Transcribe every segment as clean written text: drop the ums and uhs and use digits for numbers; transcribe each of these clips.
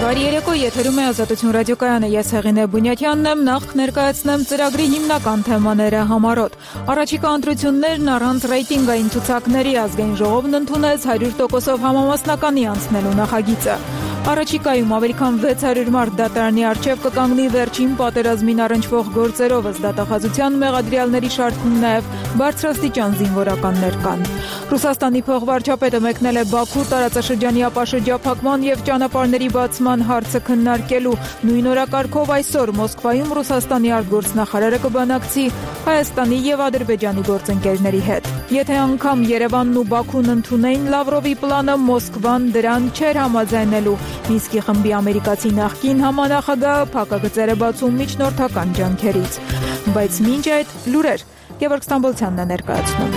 Բարի երեկո, եթերում է Ազատություն ռադիոկայանը, ես Հեղինե Բունյաթյանն եմ, նախ կներկայացնեմ ծրագրի հիմնական թեմաները համառոտ։ Առաջիկա ընտրություններն առանց ռեյտինգային ցուցակների Ազգային ժողովն ընդունեց 100%-ով համամասնականի անցնելու նախագիծը։ Առաջիկայում ավելի քան 600 մարդ դատարանի առջև կկանգնի վերջին պատերազմին առնչվող գործերով ըստ դատախազության մեղադրյալների շարքում նաև բարձրաստիճան զինվորականներ կան։ Ռուսաստանի փոխվարչապետը մեկնել է Բաքու տարածաշրջանի ապաշրջափակման եւ ճանապարհների բացման հարցը քննարկելու։ Նույն օրակարգով այսօր Մոսկվայում Ռուսաստանի արտգործնախարարը կբանակցի Հայաստանի եւ Ադրբեջանի գործընկերների հետ։ Եթե անգամ Երևանն ու Բաքուն ընդունեին Լավրովի պլանը, Մոսկվան դրան չէր համաձայնելու։ Մինսկի խմբի ամերիկացի նախկին համանախագահը փակագծեր է բացում միջնորդական ջանքերից։ Բայց մինչ այդ լուրեր Գևորգ Ստամբոլցյանն է ներկայացնում։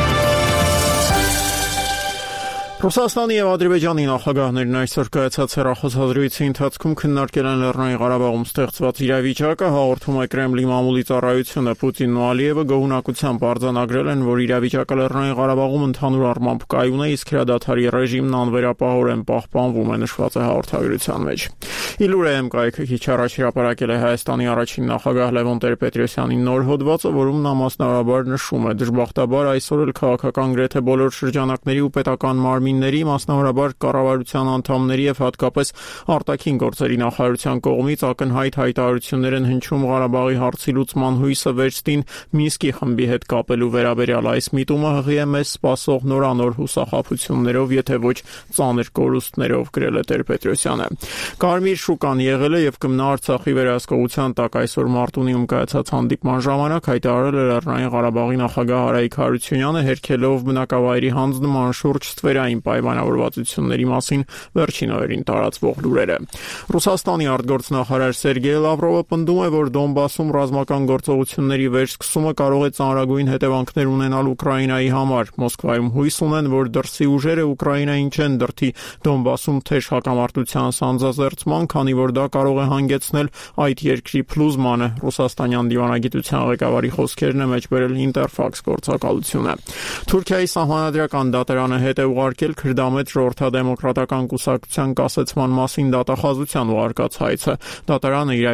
Ռուսաստանի եւ Ադրբեջանի նախագահներն այսօր կայացած հեռախոսազրույցի ընթացքում քննարկել են Լեռնային Ղարաբաղում ստեղծված իրավիճակը, հաղորդում է Կրեմլի մամուլի ծառայությունը։ Պուտինն ու Ալիևը գոհունակությամբ արձանագրել են, որ իրավիճակը Լեռնային Ղարաբաղում ընդհանուր առմամբ կայուն է, իսկ հրադադարի ռեժիմն անվերապահորեն պահպանվում է, նշված է հաղորդագրության մեջ։ Իլուրեմ կայքը քիչ առաջ հրապարակել է Հայաստանի առաջին նախագահ Լևոն Տեր-Պետրոսյանի նոր հոդվածը, որում նա մասնավորաբար նշում է. դժբախտաբար այսօր էլ քաղաքական գրեթե բոլոր շրջանակների ու պետական մարմինների, մասնավորաբար կառավարության անդամների եւ հատկապես արտաքին գործերի նախարարության կողմից ակնհայտ հայտարարություններ են հնչում Ղարաբաղի հարցի լուծման հույսը վերստին Մինսկի խմբի հետ կապելու վերաբերյալ։ Այս միտումը հղի է մեզ սպասող նորանոր հուսախաբություններով, եթե ոչ ծանր կորուստներով, գրել է Տեր-Պետրոսյանը։ Կարմիր շուկան եղել է եւ կմնա Արցախի վերահսկողության տակ։ Այսօր Մարտունիում կայացած հանդիպման ժամանակ հայտարարել է Լեռնային Ղարաբաղի նախագահ Արայիկ Հարությունյանը, հերքելով բնակավայրի հանձնման շուրջ ստվերային պայմանավորվածությունների մասին վերջին օրերին տարածվող լուրերը։ Ռուսաստանի արտգործնախարար Սերգեյ Լավրովը պնդում է, որ Դոնբասում ռազմական գործողությունների վերսկսումը կարող է ծանրագույն հետևանքներ ունենալ Ուկրաինայի համար։ Մոսկվայում հույս ունեն, որ դրսի ուժերը Ուկրաինային չեն դրդի Դոնբասում թեժ հակամարտության սանձազերծման, քանի որ դա կարող է հանգեցնել այդ երկրի փլուզմանը։ Ռուսաստանյան դիվանագիտության ղեկավարի խոսքերն է մեջբերել Ինտերֆաքս գործակալությունը։ Թուրքիայի սահմանադրական դատարանը հետ է ուղարկել քրդամետ ժողովրդադեմոկրատական կուսակցության կասեցման մասին դատախազության ուղարկած հայցը։ Դատարանը իր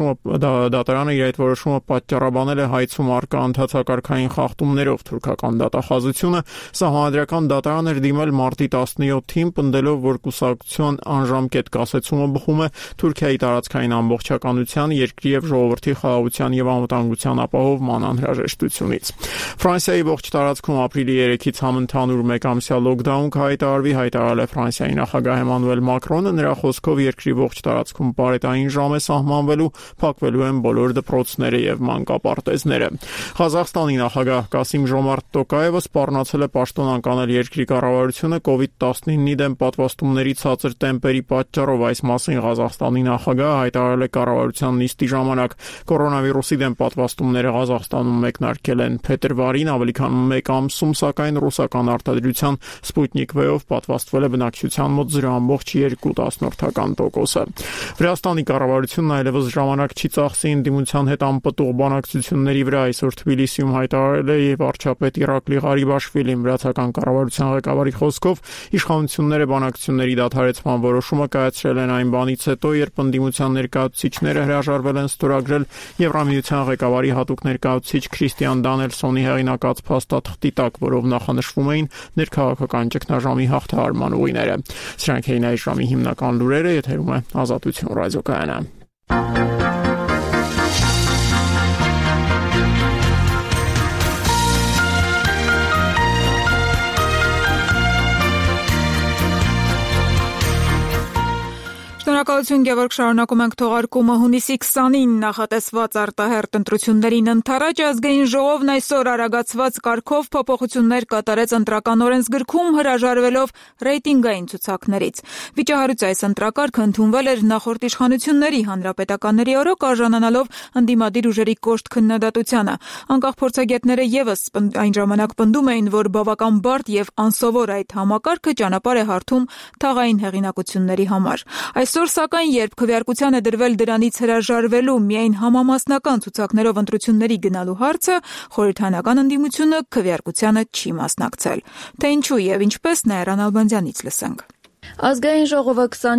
այդ որոշումը պատճառաբանել է հայցում առկա ընդհանցակարգային խախտումներով։ Թուրքական դատախազությունը սահմանադրական դատարան էր դիմել մարտի 17-ին, պնդելով, որ կուսակցության անժամկետ կասեցումը բխում է Թուրքիայի տարածքային ամբողջականության, երկրի եւ ժողովրդի խաղաղության եւ անվտանգության ապահովման անհրաժեշտությունից։ Ֆրանսիայի ողջ տարածքում ապրիլի 3-ից համընդհանուր մեկամսյա լոկդաուն կհայտարարվի, հայտարարել է Ֆրանսիայի նախագահ Էմանուել Մակրոնը։ Նրա խոսքով երկրի ողջ տարածքում բարետային ժամ է սահմանվելու, փակվելու են բոլոր դպրոցները եւ մանկապարտեզները։ Ղազախստանի նախագահ Կասիմ-Ժոմարտ Տոկաևը սպառնացել է պաշտոնան կանել երկրի կառավարությունը COVID-19-ի դեմ պատվաստումների ցածր տեմպերի պատճառով։ Այս մասին Ղազախստանի նախագահը հայտարարել է կառավարության նիստի ժամանակ։ Կորոնավիրուսի դեմ պատվաստումները Ղազախստանում մեկնարկել են փետրվարին, ավելի քան 1 ամսում, սակայն ռուսական արտադրության Սպուտնիկ V-ով պատվաստվել է բնակչության մոտ 0.2%։ Վրաստանի կառավարությունն այլևս ժամանակ չի ծախսի ընդդիմության հետ անպտուղ բանակցությունների վրա։ Այսօր Թբիլիսիում հայտարարել է վարչապետ Իրակլի Ղարիբաշվիլին։ Վրացական կառավարության ղեկավարի խոսքով իշխանությունները բանակցությունների դադարեցման որոշումը կայացրել են այն բանից հետո, երբ ընդդիմության ներկայացուցիչները հրաժարվել են ստորագրել Եվրամիության ղեկավարի հատուկ ներկայացուցիչ Քրիստիան Դանելսոնի հեղինակած փաստաթղթի տակ, որով նախանշվում էին ներքաղաքական ճգնաժամի հաղթահարման ուղիները։ Սրանք էին այս ժամի հիմնական լուրերը, եթերում է Ազատություն ռադիոկայանը։ Շնորհակալություն Գևորգ, շարունակում ենք թողարկումը։ Հունիսի 20-ին նախատեսված արտահերթ ընտրություններին ընթരാճ ազգային ժողովն այսօր արագացված կարգով փոփոխություններ կատարեց ընտրական օրենսգրքում, հրաժարվելով ռեյտինգային ցուցակներից։ Վիճահարույց այս ընտրակարգը ընդունվել էր նախորդ իշխանությունների հանրապետականների օրոք, արժանանալով ընդդիմադիր ուժերի կոշտ քննադատությանը։ Անկախ փորձագետները եւս այն ժամանակ պնդում էին, որ բավական բարդ եւ անսովոր այդ համակարգը ճանապարհ է հարթում թաղային հեղինակությունների համար։ Այսօր սակայն, երբ քվեարկության է դրվել դրանից հրաժարվելու միայն համամասնական ցուցակներով ընտրությունների գնալու հարցը, խորհրդարանական ընդդիմությունը քվեարկությանը չի մասնակցել։ Թե ինչու եւ ինչպես Նայիրան Ալբանդյանից լսենք։ Ազգային ժողովը